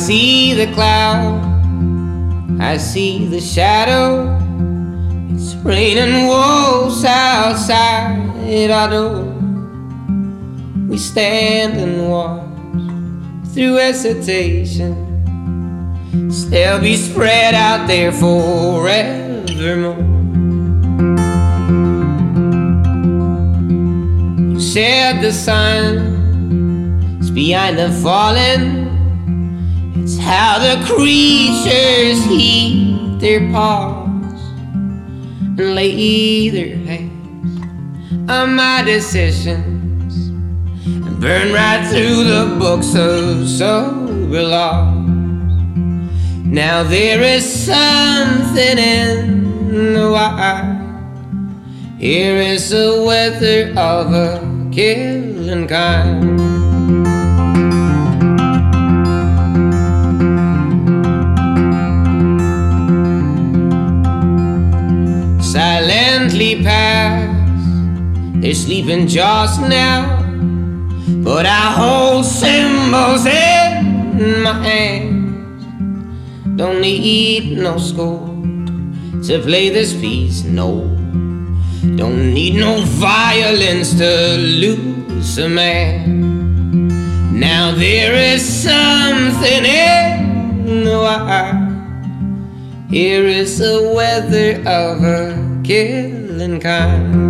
see the cloud, I see the shadow. It's raining wolves outside our door. We stand and watch through hesitation. They'll be spread out there forevermore. You said the sun is behind the fallen. It's how the creatures heat their paws and lay their hands on my decisions and burn right through the books of sober laws. Now there is something in the wild. Here is the weather of a killing kind. Silently pass, they're sleeping just now, but I hold symbols in my hands. Don't need no score to play this piece, no. Don't need no violence to lose a man. Now there is something in the wild. Here is the weather of a killing kind.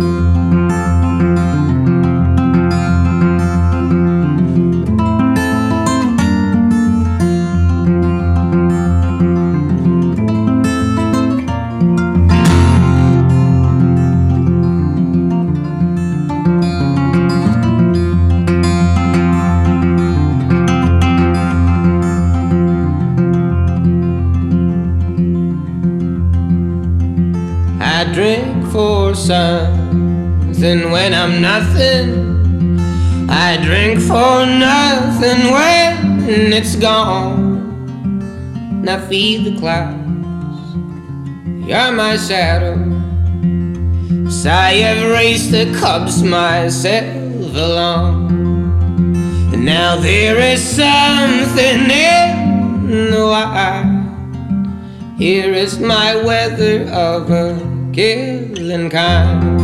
I drink for something when I'm nothing. I drink for nothing when it's gone. And I feed the clouds, you're my shadow. So I have raced the cups myself along. And now there is something in the wild. Here is my weather of a killing kind.